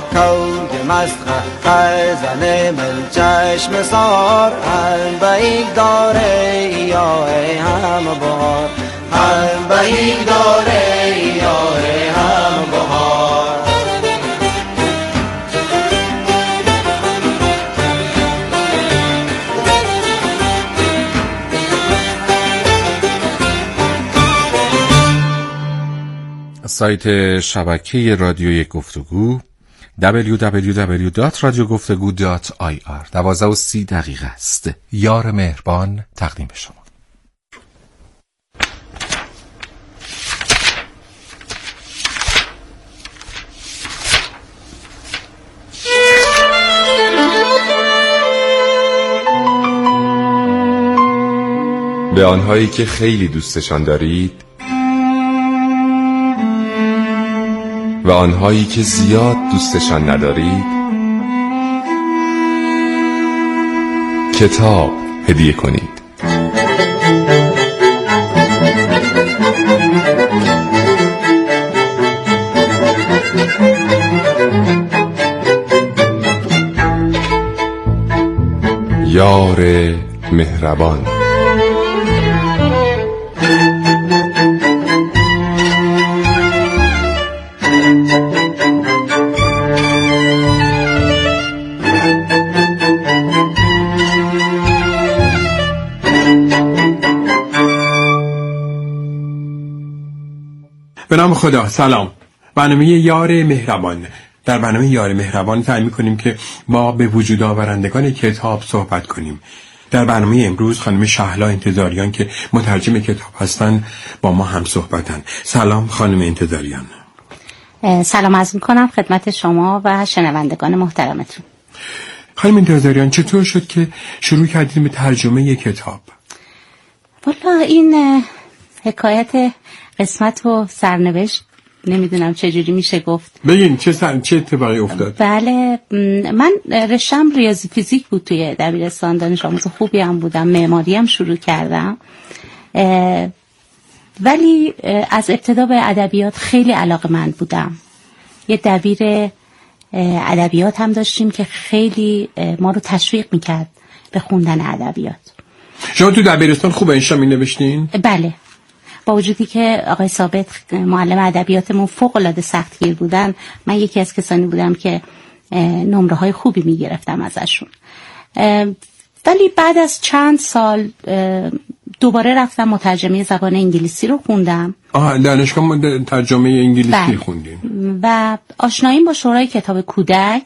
کود مسخ خزن مل چشم سار هم بیگ داره یا هم بهار هم بیگ داره یا هم بهار سایت شبکه رادیوی گفتگو www.radiogفتگو.ir 12:30 است. یار مهربان تقدیم شما. به آنهایی که خیلی دوستشان دارید و آنهایی که زیاد دوستشان ندارید کتاب هدیه کنید. یار مهربان. به نام خدا. سلام. برنامه یار مهربان. در برنامه یار مهربان سعی می‌کنیم که ما به وجود آورندگان کتاب صحبت کنیم. در برنامه امروز خانم شهلا انتظاریان که مترجم کتاب هستند با ما هم صحبتن. سلام خانم انتظاریان. سلام عرض می‌کنم خدمت شما و شنوندگان محترمتون. خانم انتظاریان چطور شد که شروع کردید به ترجمه کتاب؟ والا این حکایت قسمت و سرنوشت نمیدونم چجوری میشه گفت. بگین چه اتفاقی افتاد؟ بله، من رشتم ریاضی فیزیک بود توی دبیرستان، دانش آموز خوبی هم بودم، معماری هم شروع کردم، ولی از ابتدا به ادبیات خیلی علاقه‌مند بودم. یه دبیر ادبیات هم داشتیم که خیلی ما رو تشویق میکرد به خوندن ادبیات. شما تو دبیرستان خوب انشا می‌نوشتین؟ بله، با وجودی که آقای ثابت معلم ادبیاتمون فوق‌العاده سختگیر بودن، من یکی از کسانی بودم که نمره‌های خوبی می‌گرفتم ازشون. ولی بعد از چند سال دوباره رفتم مترجمه زبان انگلیسی رو خوندم. دانشگاه ترجمه انگلیسی خوندین؟ و آشناییم با شورای کتاب کودک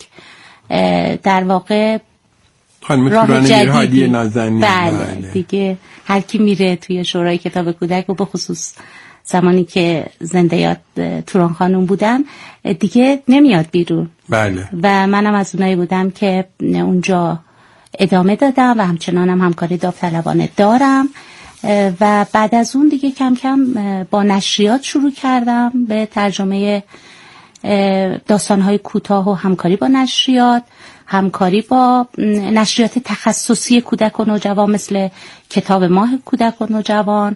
در واقع راه جدیدی. بله دیگه هر کی میره توی شورای کتاب کودک و به خصوص زمانی که زنده یاد توران خانم بودن دیگه نمیاد بیرون. بله. و منم از اونایی بودم که اونجا ادامه دادم و همچنان هم همکاری داوطلبانه دارم و بعد از اون دیگه کم کم با نشریات شروع کردم به ترجمه داستان‌های کوتاه و همکاری با نشریات، همکاری با نشریات تخصصی کودک و نوجوان مثل کتاب ماه کودک و نوجوان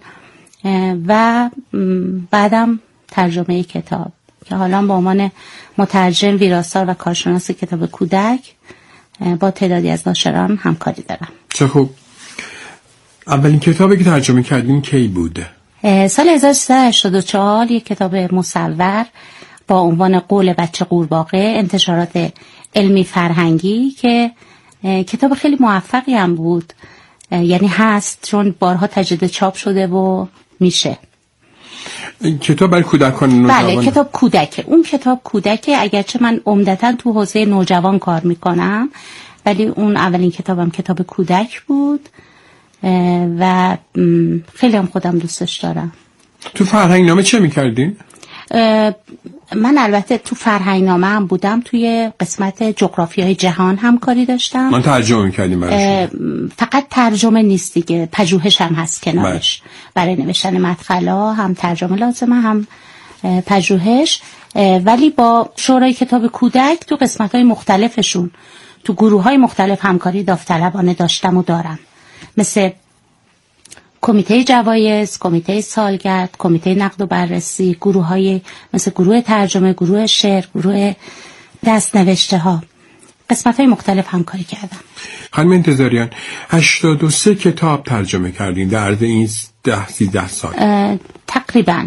و بعدم ترجمه کتاب که حالا به عنوان مترجم ویراستار و کارشناس کتاب کودک با تعدادی از ناشران همکاری دارم. چه خوب. اولین کتابی که ترجمه کردیم کی بود؟ سال 1384 یک کتاب مصور با عنوان قول بچه قورباغه، انتشارات علمی فرهنگی، که کتاب خیلی موفقی هم بود، یعنی هست چون بارها تجدید چاپ شده و میشه. کتاب برای کودکان نوجوان؟ بله، کتاب کودکه. اون کتاب کودکه، اگرچه من عمدتاً تو حوزه نوجوان کار میکنم، ولی اون اولین کتابم کتاب کودک بود و خیلی هم خودم دوستش دارم. تو فرهنگ نامه چه میکردین؟ من البته تو فرهنگ نامه هم بودم، توی قسمت جغرافیای جهان همکاری داشتم. من ترجمه میکردیم برای فقط ترجمه نیست دیگه، پژوهش هم هست کنارش. برای نوشتن مدخلا هم ترجمه لازمه هم پژوهش. ولی با شورای کتاب کودک تو قسمت‌های مختلفشون تو گروه‌های مختلف همکاری داوطلبانه داشتم و دارم، مثل کمیته جوایز، کمیته سالگرد، کمیته نقد و بررسی، گروه‌های مثل گروه ترجمه، گروه شعر، گروه دست نوشته ها، قسمت های مختلف همکاری کردم. خانم انتظاریان 83 کتاب ترجمه کردین در عرض این 10-13 سال. تقریبا.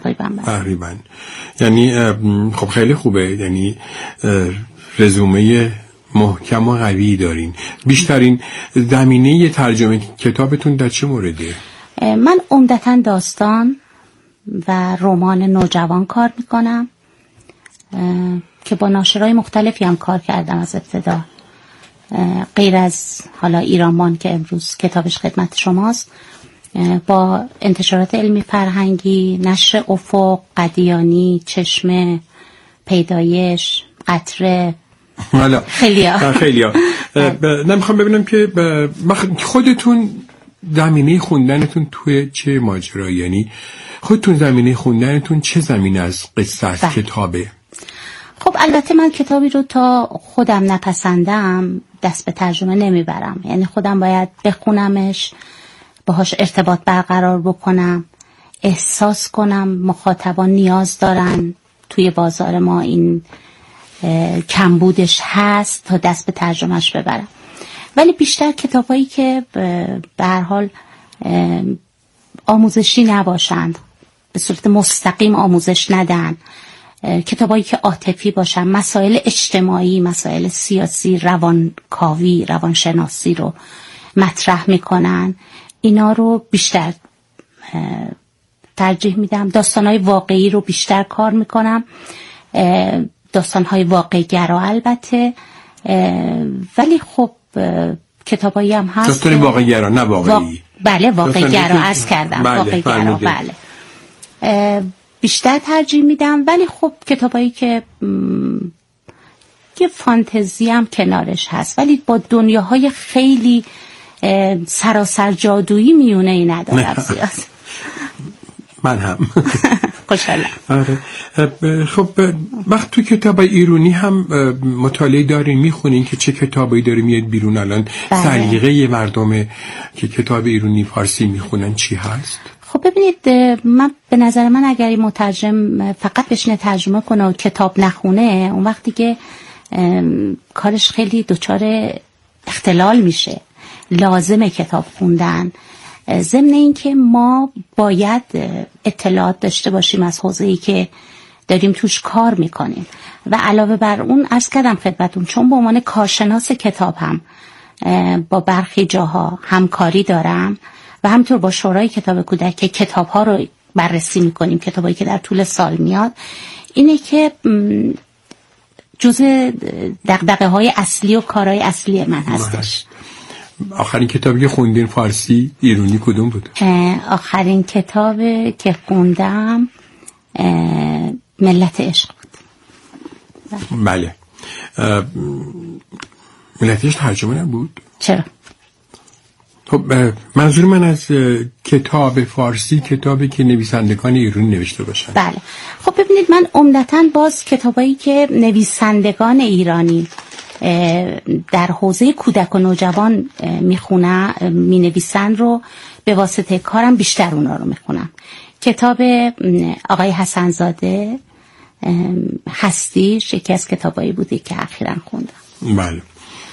یعنی خب خیلی خوبه، یعنی رزومه محکم و قوی دارین. بیشترین زمینه ترجمه کتابتون در چه مورده؟ من عمدتاً داستان و رمان نوجوان کار میکنم که با ناشرای مختلفی هم کار کردم از ابتدا، غیر از حالا ایرانمان که امروز کتابش خدمت شماست. با انتشارات علمی فرهنگی، نشر افق، قدیانی، چشمه، پیدایش، قطره، خیلیا. نمیخوام ببینم که خودتون زمینه خوندنتون توی چه ماجرایی، یعنی خودتون زمینه خوندنتون چه زمینه از قصه است کتابه؟ خب البته من کتابی رو تا خودم نپسندم دست به ترجمه نمیبرم، یعنی خودم باید بخونمش، باهاش ارتباط برقرار بکنم، احساس کنم مخاطبان نیاز دارن، توی بازار ما این کمبودش هست تا دست به ترجمهش ببرم. ولی بیشتر کتابایی که به هر حال آموزشی نباشند، به صورت مستقیم آموزش ندن، کتابایی که عاطفی باشن، مسائل اجتماعی، مسائل سیاسی، روانکاوی، روانشناسی رو مطرح میکنن، اینا رو بیشتر ترجیح میدم. داستانهای واقعی رو بیشتر کار میکنم، داستانهای واقعی گرا البته، ولی خب کتابایی هم هست داستان واقعی گرا، نه واقعی. بله واقعی گرا عرض کردم. واقعی گرا بله بیشتر ترجیح میدم. ولی خب کتابایی که یه فانتزی هم کنارش هست ولی با دنیاهای خیلی سراسر جادویی میونه ندارم زیاد. من هم خوشحالم. خب وقت تو کتابای ایرانی هم مطالعه دارین، میخونین که چه کتابایی داره میاد بیرون الان؟ سلیقه مردم که کتاب ایرانی فارسی میخونن چی هست؟ خب ببینید، من به نظر من اگر این مترجم فقط بشینه ترجمه کنه و کتاب نخونه، اون وقتی که کارش خیلی دچار اختلال میشه. لازمه کتاب خوندن، ضمن این که ما باید اطلاعات داشته باشیم از حوزه‌ای که داریم توش کار میکنیم. و علاوه بر اون عرض کردم خدمتون، چون به عنوان کارشناس کتاب هم با برخی جاها همکاری دارم و همینطور با شورای کتاب کودک که کتاب ها رو بررسی میکنیم، کتابایی که در طول سال میاد، اینه که جزء دغدغه های اصلی و کارهای اصلی من هستش. آخرین کتابی که خوندین فارسی ایرانی کدوم بود؟ آخرین کتاب که خوندم ملت عشق بود. بله. ملت عشق ترجمه نبود؟ چرا؟ خب منظور من از کتاب فارسی کتابی که نویسندگان ایرانی نوشته باشن. بله. خب ببینید، من عمدتاً باز کتابایی که نویسندگان ایرانی در حوزه کودک و نوجوان می نویسن رو به واسطه کارم بیشتر اونا رو میخونم. کتاب آقای حسن‌زاده هستیش یکی از کتابایی بوده که اخیراً خوندم. بله.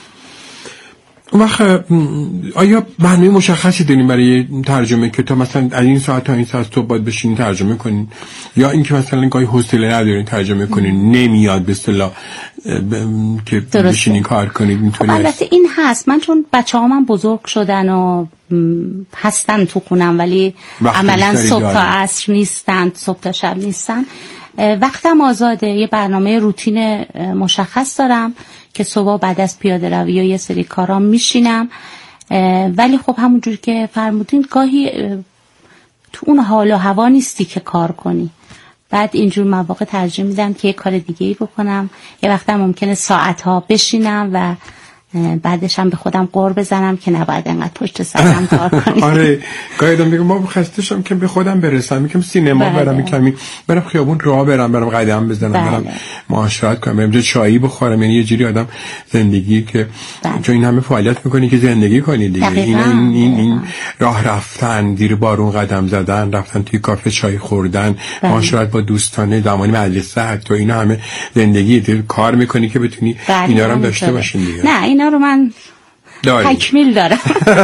وقت آیا برنامه مشخصی دارین برای ترجمه کتاب؟ مثلا از این ساعت تا این ساعت تو باید بشین ترجمه کنین، یا اینکه مثلا گاهی حوصله ندارین ترجمه کنین، نمیاد به اصطلاح که بشینین کار کنید اینطوری؟ البته این هست. من چون بچه‌هام بزرگ شدن و هستن تو خونم ولی عملاً صبح تا عصر نیستن، صبح تا شب نیستن، وقتم آزاده. یه برنامه روتین مشخص دارم که صبح بعد از پیاده روی و یه سری کارام میشینم، ولی خب همونجور که فرمودین گاهی تو اون حال و هوا نیستی که کار کنی. بعد اینجور مواقع ترجیح میدم که یه کار دیگه‌ای بکنم. یه وقتا ممکنه ساعتها بشینم و بعدش هم به خودم قور بزنم که نباید انقدر پشت سرم کار کنم. آره گاهی آدم میگه ما خسته شدم که به خودم برسم، میگم سینما برم، کمی برم خیابون راه برم قدم بزنم، برم معاشرت کنم، برم چایی بخورم. یعنی یه جوری آدم زندگی که چون این همه فعالیت میکنی که زندگی کنی دیگه. این راه رفتن، زیر بارون قدم زدن، رفتن توی کافه چای خوردن، معاشرت با دوستانه، زمانی مجلس، حتی اینا همه زندگی دیر کار میکنی که بتونی اینا رو هم داشته باشین دیگه. نه اینا رو من تکمیل دارم.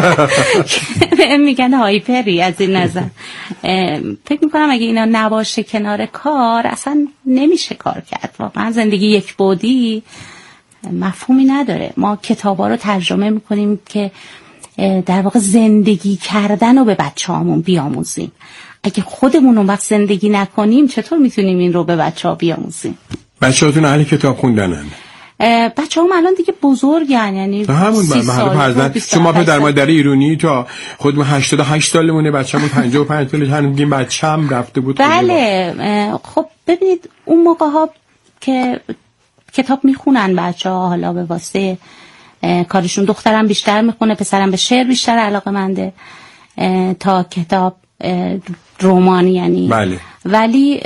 میگن هایپری از این نظر. فکر میکنم اگه اینا نباشه کنار کار اصلا نمیشه کار کرد. واقعا زندگی یک بعدی مفهومی نداره. ما کتابا رو ترجمه میکنیم که در واقع زندگی کردن رو به بچه‌هامون بیاموزیم. اگه خودمون اون وقت زندگی نکنیم چطور میتونیم این رو به بچه‌ها بیاموزیم؟ بچه‌هاتون اهل کتاب خوندنن؟ بچه‌هام الان دیگه بزرگن، یعنی همون محل شما پدر مادر ایرانی تا خودمون 88 سالمونه، بچه‌مون 55 سالشه، هنوز میگیم بچه‌م رفته بود. بله خب ببینید اون موقع‌ها که کتاب میخونن بچه‌ها، حالا به واسطه کارشون، دخترم بیشتر میخونه، پسرم به شعر بیشتر علاقه‌منده تا کتاب رمان یعنی. بله. ولی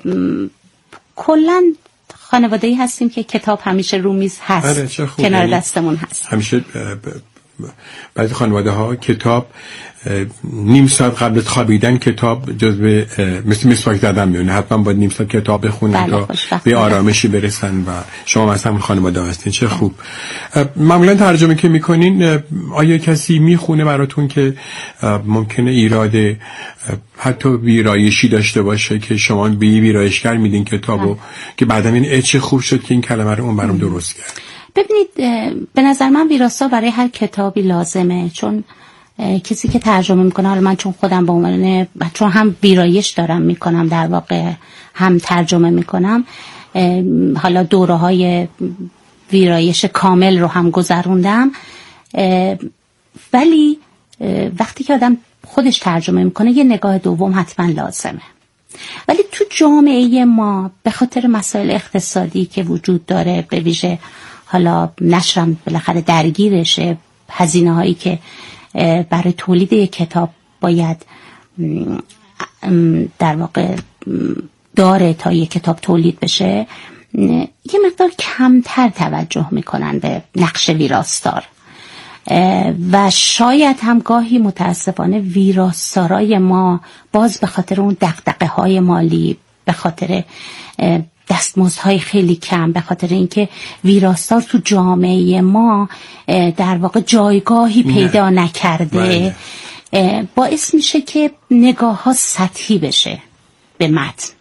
کلاً خانواده‌ای هستیم که کتاب همیشه رو میز هست، کنار دستمون هست. همیشه بعضی خانواده ها کتاب نیم ساعت قبل از خوابیدن کتاب جزو مثل مسواک زدن میونه، حتما باید نیم ساعت کتاب بخونن تا به آرامشی برسن و شما مثلا خانواده هستین. چه خوب. معمولا ترجمه که میکنین آیا کسی میخونه براتون که ممکنه ایراد حتی ویرایشی داشته باشه که شما به ویرایشگر میدین کتابو که بعدا این چه خوب شد که این کلمه رو اون برام درست کرد؟ ببینید به نظر من ویراستا برای هر کتابی لازمه، چون کسی که ترجمه میکنه، حالا من چون خودم به عنوان چون هم ویرایش دارم میکنم در واقع هم ترجمه میکنم، حالا دوره‌های ویرایش کامل رو هم گذروندم، ولی وقتی که آدم خودش ترجمه میکنه یه نگاه دوم حتما لازمه. ولی تو جامعه ما به خاطر مسائل اقتصادی که وجود داره، به ویژه حالا نشرم بالاخره درگیرشه، هزینه هایی که برای تولید یک کتاب باید در واقع داره تا یک کتاب تولید بشه، یه مقدار کمتر توجه میکنن به نقش ویراستار و شاید هم گاهی متاسفانه ویراستارای ما باز به خاطر اون دغدغه های مالی، به خاطر دستمزدهای خیلی کم، به خاطر اینکه ویراستار تو جامعه ما در واقع جایگاهی پیدا نکرده، باعث میشه که نگاه ها سطحی بشه به متن.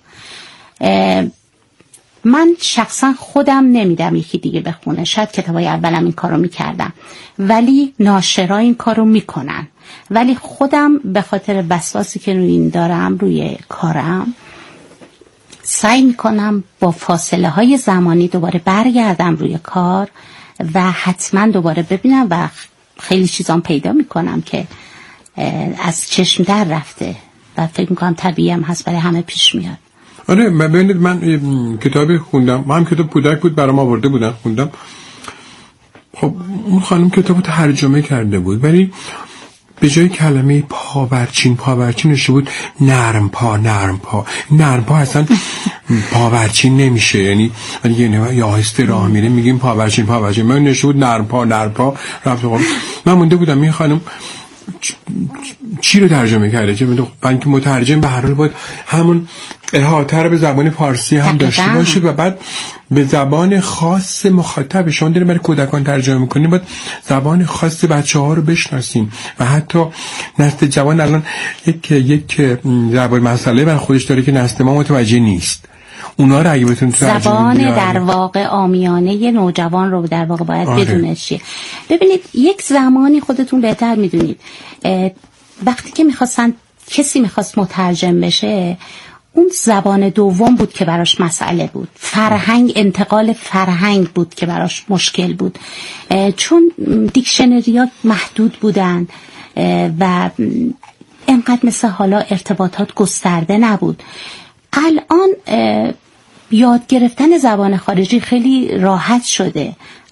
من شخصا خودم نمیدم یکی دیگه بخونه، شاید کتابای اولم این کارو میکردم، ولی ناشرا این کارو میکنن، ولی خودم به خاطر وسواسی که روی این دارم، روی کارم، سعی میکنم با فاصله های زمانی دوباره برگردم روی کار و حتما دوباره ببینم و خیلی چیزام پیدا میکنم که از چشم در رفته و فکر میکنم طبیعی هم هست، برای همه پیش میاد. آره ببینید من کتابی خوندم، من هم کتاب کودک بود برام آورده بودن خوندم. خب اون خانم کتابو ترجمه کرده بود، ولی به جای کلمه پاورچین نشه بود نرم پا اصلا پاورچین نمیشه، یعنی یا آهسته راه میره میگیم پاورچین من نشه بود نرم پا رفت. من مونده بودم این خانم چی رو ترجمه کرده، چه من که مترجم به هر حال باید همون احاطه رو به زبان فارسی هم داشته باشه و بعد به زبان خاص مخاطب. شما دارید برای کودکان ترجمه میکنید، باید زبان خاص بچه‌ها رو بشناسیم و حتی نسل جوان الان یک زبان مسئله برای خودش داره که نسل ما متوجه نیست. اونا رو اگه بتونید زبان در واقع عامیانه نوجوان رو در واقع باید بدونه چیه. ببینید یک زمانی خودتون بهتر میدونید وقتی که کسی میخواست مترجم بشه، اون زبان دوم بود که براش مسئله بود، انتقال فرهنگ بود که براش مشکل بود، چون دیکشنری‌ها محدود بودن و اینقدر مثل حالا ارتباطات گسترده نبود. الان یاد گرفتن زبان خارجی خیلی راحت شده، از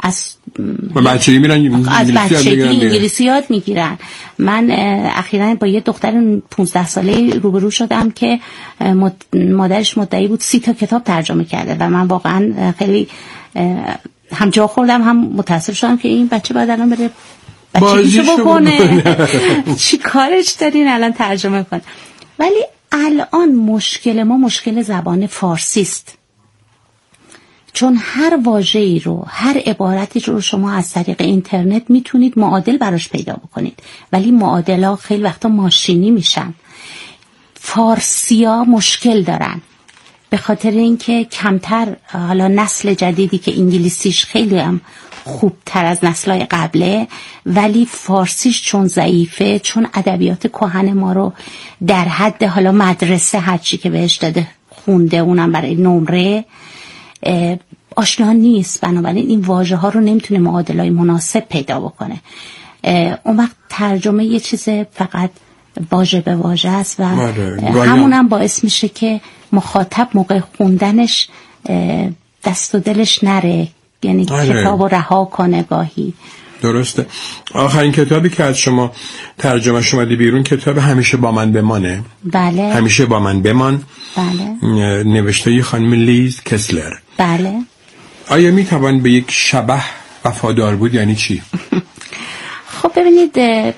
بچگی میرن از بچگی انگلیسی یاد میگیرن. من اخیراً با یه دختر 15 ساله روبرو شدم که مادرش مدعی بود 30 تا کتاب ترجمه کرده و من واقعا خیلی هم جا خوردم هم متاسف شدم که این بچه باید الان بره بچگیشو بکنه. چی کارش دارین الان ترجمه کنه؟ ولی الان مشکل ما مشکل زبان فارسی است، چون هر واژه‌ای رو، هر عبارتی رو شما از طریق اینترنت میتونید معادل براش پیدا بکنید، ولی معادل‌ها خیلی وقتا ماشینی میشن. فارسی‌ها مشکل دارن به خاطر اینکه کمتر، حالا نسل جدیدی که انگلیسیش خیلی هم خوبتر از نسل‌های قبله، ولی فارسیش چون ضعیفه، چون ادبیات کهن ما رو در حد حالا مدرسه هرچی که بهش داده خونده، اونم برای نمره آشنا نیست، بنابراین این واژه ها رو نمیتونه معادلای مناسب پیدا بکنه. اون وقت ترجمه یه چیز فقط واژه به واژه است و همونم باعث میشه که مخاطب موقع خوندنش دست و دلش نره، یعنی کتاب رو رها کنه گاهی. درسته. آخرین کتابی که از شما ترجمه شده بیرون کتاب همیشه با من بمانه. بله. همیشه با من بمان. بله. نوشته خانم لیز کسلر. بله. آیا میتوان به یک شبح وفادار بود؟ یعنی چی؟ خب ببینید،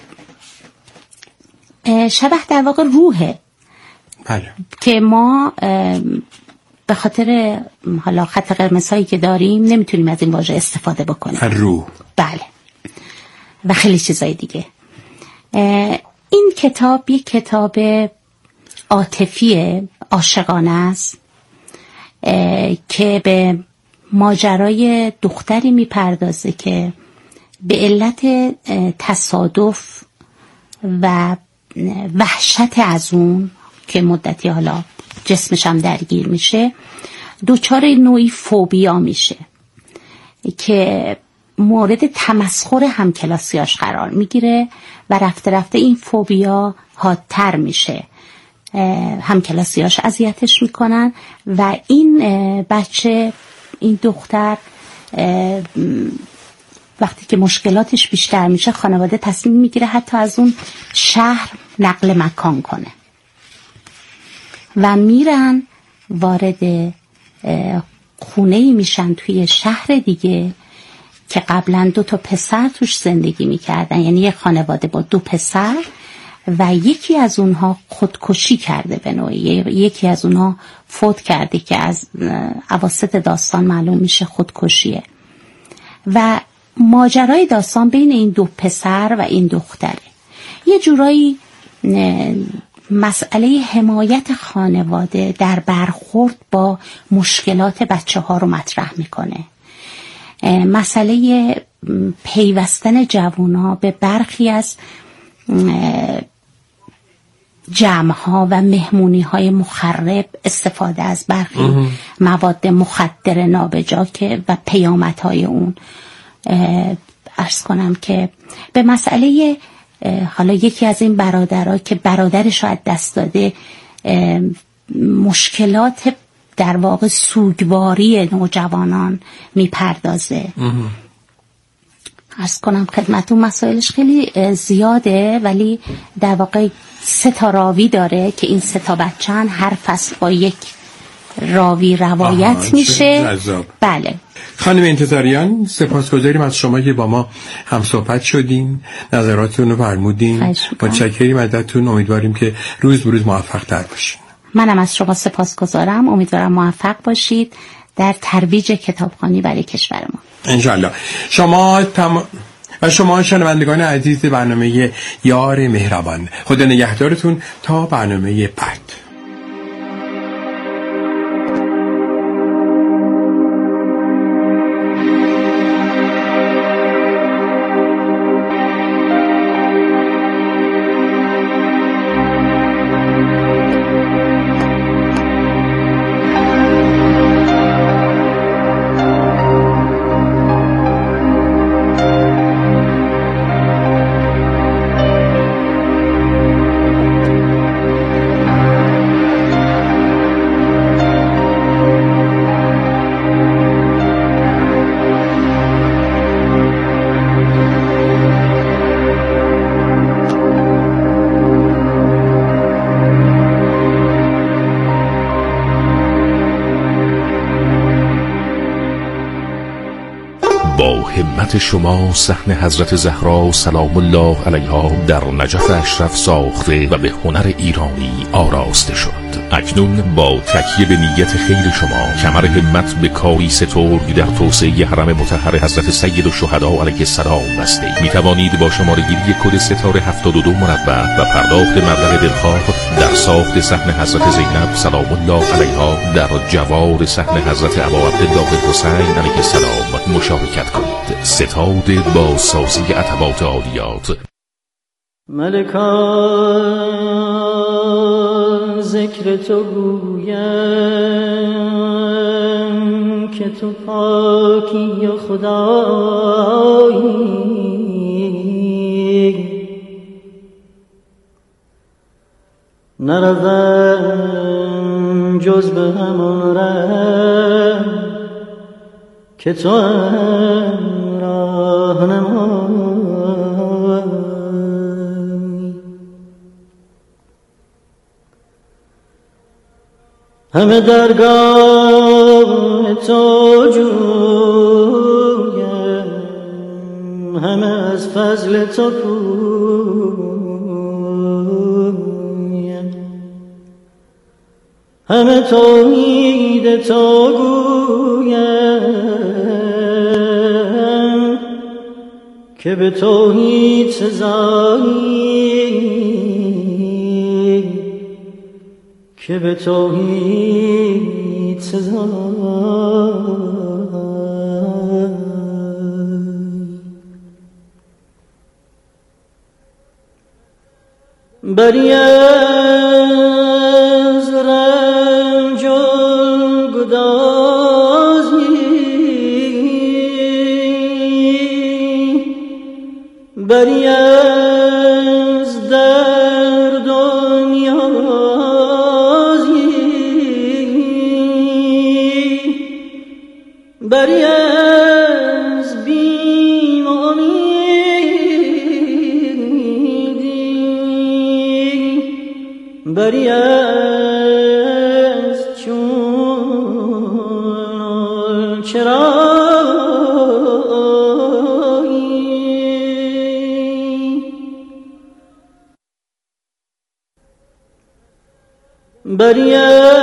شبح در واقع روحه. بله. که ما به خاطر حالا خط قرمزهایی که داریم نمیتونیم از این واژه استفاده بکنیم. روح. بله. و خیلی چیزای دیگه. این کتاب یک کتاب عاطفی عاشقانه است که به ماجرای دختری میپردازه که به علت تصادف و وحشت از اون که مدتی حالا جسمش هم درگیر میشه، دوچار نوعی فوبیا میشه که مورد تمسخر همکلاسیاش قرار میگیره و رفته رفته این فوبیا حادتر میشه. همکلاسیاش اذیتش میکنن و این بچه، این دختر، وقتی که مشکلاتش بیشتر میشه، خانواده تصمیم میگیره حتی از اون شهر نقل مکان کنه و میرن وارد خونه‌ای میشن توی شهر دیگه که قبلا 2 پسر توش زندگی میکردن، یعنی یه خانواده با 2 پسر و یکی از اونها خودکشی کرده به نوعی، یکی از اونها فوت کرده که از اواسط داستان معلوم میشه خودکشیه. و ماجرای داستان بین این 2 پسر و این دختره. یه جورایی مسئله حمایت خانواده در برخورد با مشکلات بچه ها رو مطرح میکنه. مسئله پیوستن جوونا به برخی از جمع‌ها و مهمونی‌های مخرب، استفاده از برخی مواد مخدر نابجا که و پیامدهای اون. عرض کنم که به مسئله حالا یکی از این برادرها که برادرش رو از دست داده، مشکلات در واقع سوگواری نوجوانان میپردازه. عرض کنم خدمتون مسائلش خیلی زیاده، ولی در واقع 3 راوی داره که این 3 بچه هر فصل با یک راوی روایت میشه. بله. خانم انتظاریان، سپاسگزاریم از شما که با ما هم صحبت شدین، نظراتتون رو فرمودین. متشکریم ازتون. امیدواریم که روز به روز موفق تر باشین. منم از شما سپاسگزارم. امیدوارم موفق باشید در ترویج کتابخوانی برای کشور ما. انشالله. شما شنوندگان عزیز برنامه یار مهربان، خدا نگهدارتون تا برنامه بعد. با همت شما صحن حضرت زهرا سلام الله علیها در نجف اشرف ساخته و به هنر ایرانی آراسته شد. اکنون با تکیه به نیت خیر شما کمر همت به کاری سترگ در توسعه حرم مطهر حضرت سید الشهدا علیه السلام بسته. می توانید با شماره‌گیری کد ستاره 72 مربع و پرداخت مبلغ دلخواه در ساخت صحن حضرت زینب سلام الله علیها در جوار صحن حضرت ابا عبدالله حسین علیه السلام مشارکت کنید. ستاد با سازی عتبات عالیات. ملکان ذکر تو گویم که تو پاکی و خدایی، نروم جز به همون ره که تو راهنمایی. همه درگاه تو جویم، همه از فضل تو پویم، همه توحید تو گویم که به توحید سزایی، که به توحید سزایی. بری از رنج و گدازی، بری از درد و نیازی، بری از بیم و امیدی، بری از چون چرایی، بری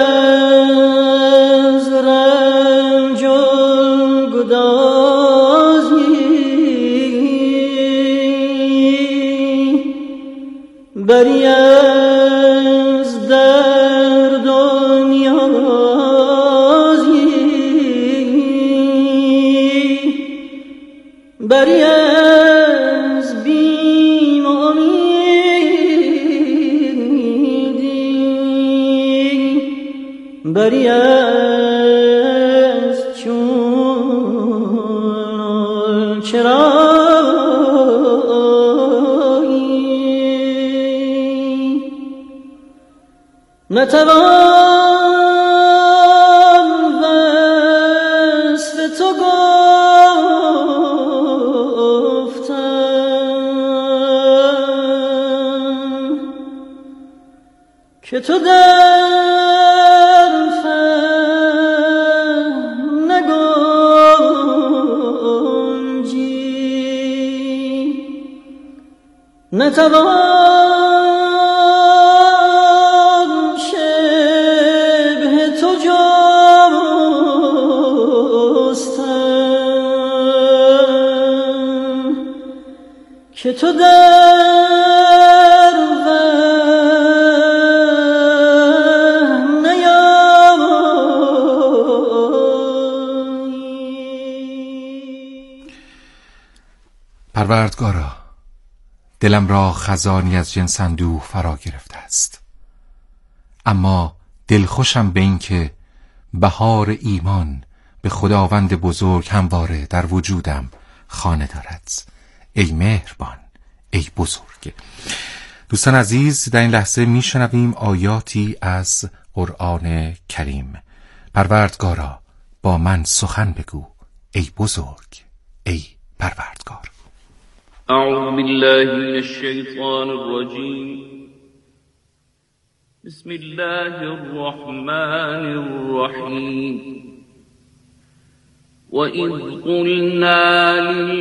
از رنج و گدازی، بری از درد و نیازی، بری از بیم و امیدی، بری از چون چرایی. نتوان وصف تو گفتن که تو در فهم نگنجی، نتوان شبه تو جستن که تو در وهم نیایی. پروردگارا، دلم را خزانی از جنس اندوه فرا گرفته است، اما دلخوشم به این که بهار ایمان به خداوند بزرگ همواره در وجودم خانه دارد. ای مهربان، ای بزرگ. دوستان عزیز، در این لحظه میشنویم آیاتی از قرآن کریم. پروردگارا، با من سخن بگو ای بزرگ، ای پروردگار. اعوذ بالله من الشیطان الرجیم. بسم الله الرحمن الرحیم. وَإِذْ قُلْنَا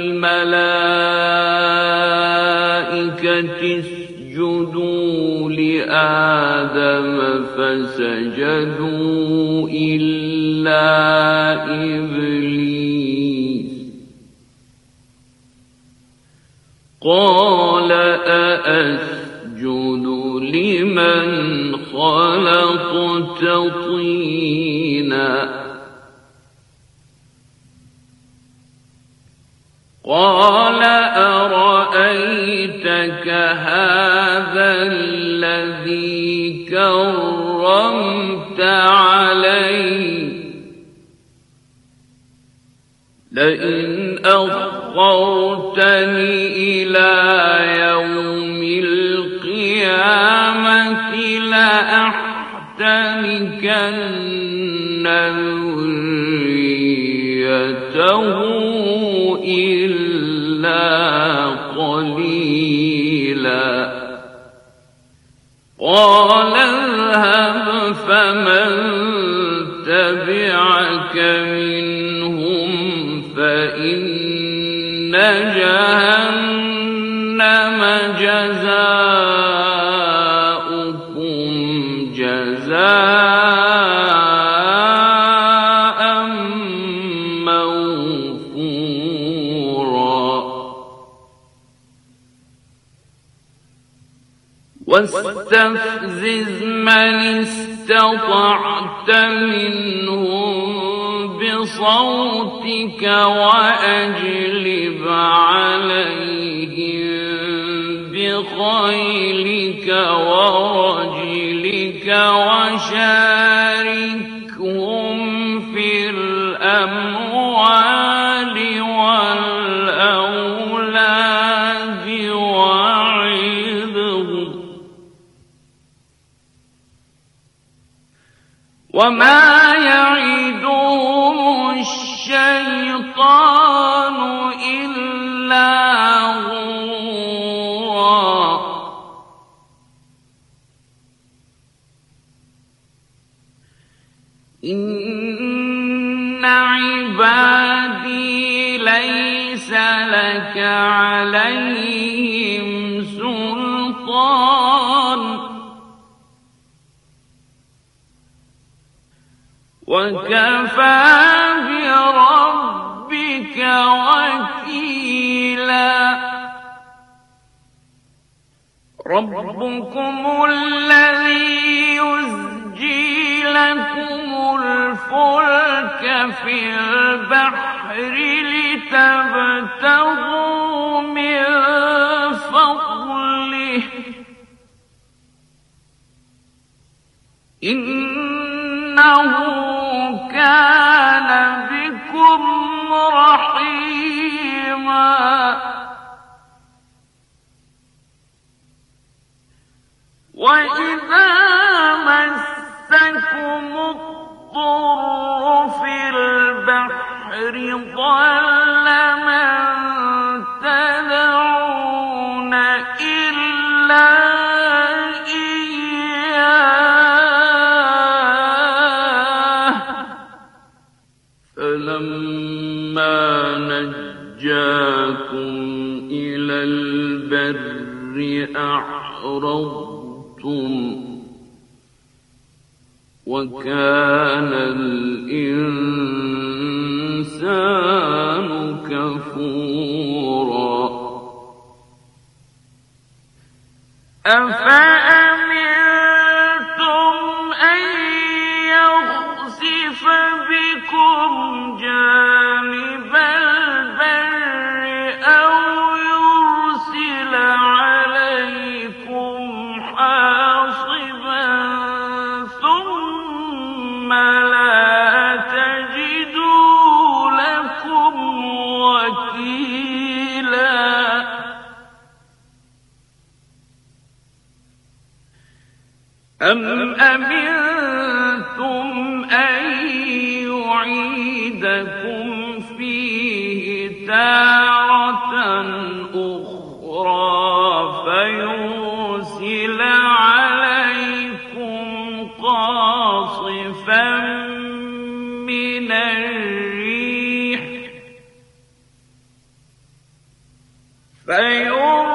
لِلْمَلَائِكَةِ اسْجُدُوا لِآدَمَ فَسَجَدُوا إِلَّا إِبْلِيسَ قَالَ أَأَسْجُدُ لِمَنْ خَلَقْتَ طِينًا قال أرأيتك هذا الذي كرمت علي لئن أخرتني إلى يوم القيامة لأحتنكن ذريته إلا قليلا قال اذهب فمن تبعك منهم فإن جهنم جزاؤكم جزاء موفورا واستفزز من استطعت منهم بصوتك وأجلب عليهم بخيلك ورجلك وشاركهم في الأموال والأولاد وعظهم وما يعدهم الشيطان إلا غرورا إن عبادي ليس لك عليهم سلطان وكفى بربك وكيلا ربكم الذي يزجي لكم الفلك في البحر لتبتغوا من فضله إنه كان بكم رحيما وإذا مسكم الضر في البحر ضل من تدعون إلا إياه فلما نجاكم إلى البر أعرضتم وكان الإنسان كفورا أفأمنتم أن يخسف بكم جانب البر أو يرسل عليكم حاصبا ثم لا تجدوا لكم وكيلا أم أمنتم أن يعيدكم فيه تارة أخرى فيرسل عليكم قاصفا من الريح فيوم